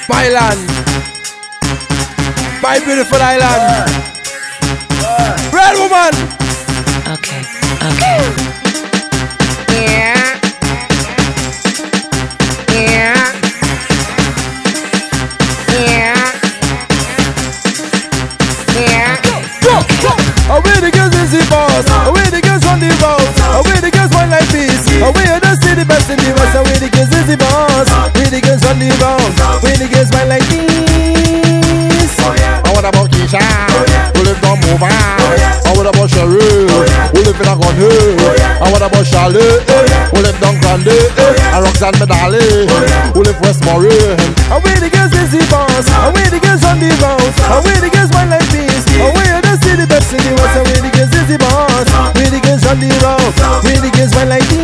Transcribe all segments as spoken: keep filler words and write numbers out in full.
My land, my beautiful island. Red woman. Okay, okay. Yeah. Yeah. Yeah. Yeah. Go, go. Away the girls is the boss. Away the girls on the road. Away the girls want like this. Away you don't see the best in the West. Away the girls is the boss. Away the girls on the road. Away the girls want like this. I want about Keisha. Who live down Mova. I want about Cheryl. Who live in a gun hill. I want about Charlotte. Who live down Grande. And Roxanne Medali. Who live West Morin. Away the girls is the boss. Away the girls on the road. Away the girls want like this. Away you don't see the best in the West. Away the girls is the boss. Away the girls on the road. Away the girls want like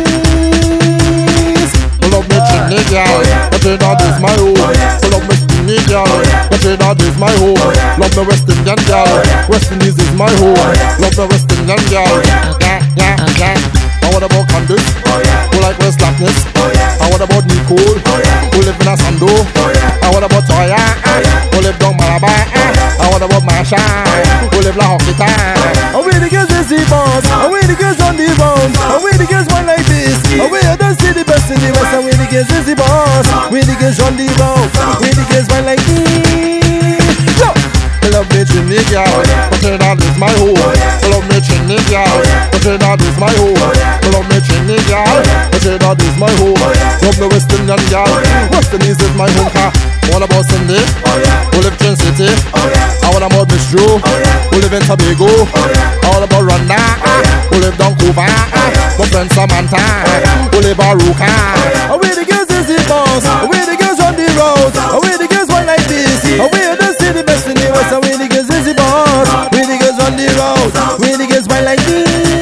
this. Pull up me chimney girl. But you know this my home. Pull up me skinny girl. But you know this my home. Love me West Indian girl. West Indies is my home. Love me West Indian girl. Yeah, yeah, yeah. How what about Candice? Who like West Lackness? How what about Nicole? Who live in a Sando? How what about Toya? Who live down Malabar? How what about Marsha? Who live La Hockita? Away the girls is the boss. Away the girls on the round. Away the girls want like this. Away I don't see the best in the West. Away the girls is the boss. Away the girls on the round. Away the girls want like this. Go! I love me Trinity girl, but Trinidad is my home. I love me Trinity girl, but Trinidad is my home. I love me Trinity girl, but Trinidad is my home. Love me West Indian girl, West Indies is my home car. What about Cindy? Who live in City? I want about Miss Joe, who live in Tobago. All about Rhonda, who live down Cuba. My friend Samantha, who live in Ruka. Away the girls is the boss. Away the girls on the road. Away the girls want like this. Away you don't see the best in the West. Away the girls is the boss. Away the girls on the road. Away the girls want like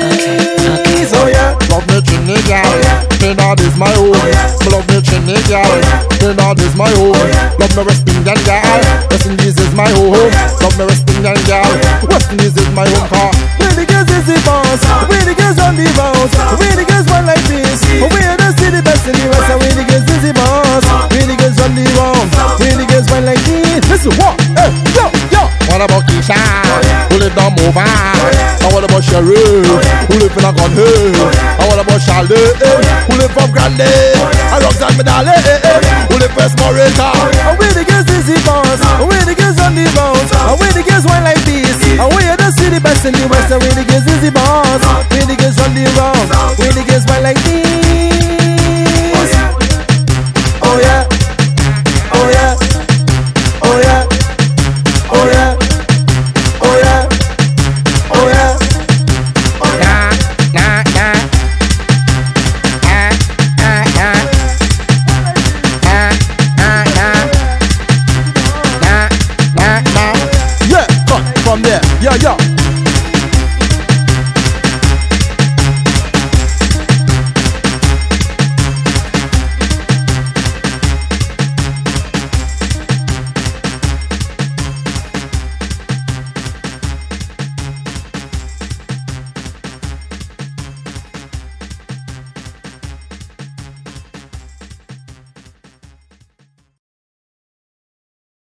this. Oh yeah. Love me Trinity girl. Trinidad is my home. Love me Trinity girl. Trinidad is my home. Love me West Indian girl. West Indies is my home. Love me West Indian girl. West Indies is my home car. Away the girls is the boss. Away the girls on the road. Away the girls want like this. Away you don't see the best in the West. Away the girls is the boss. Away the girls on the road. Away the girls want like this. Listen, what? Hey, yo, yo. What about Keisha? Who live down Mova? And what about Cheryl? Who live in a gun hill? And what about Charlotte? Who live from Grande? And Roxanne Medali? Who live West Morin? Away the girls is the boss. Away the girls on the road. Away the girls want like this. Away you don't see the best in the West. Away the girls is the boss. Away the girls on the road. Away the girls want like this.